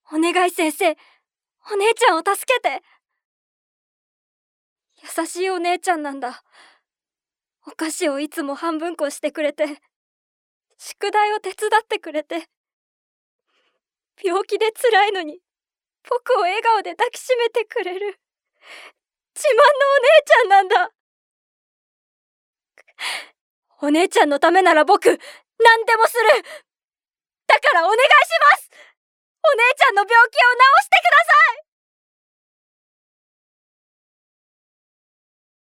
お願い先生、お姉ちゃんを助けて。優しいお姉ちゃんなんだ。お菓子をいつも半分こしてくれて、宿題を手伝ってくれて、病気で辛いのに僕を笑顔で抱きしめてくれる自慢のお姉ちゃんなんだ。お姉ちゃんのためなら僕、何でもする。だからお願いします。お姉ちゃんの病気を治してください。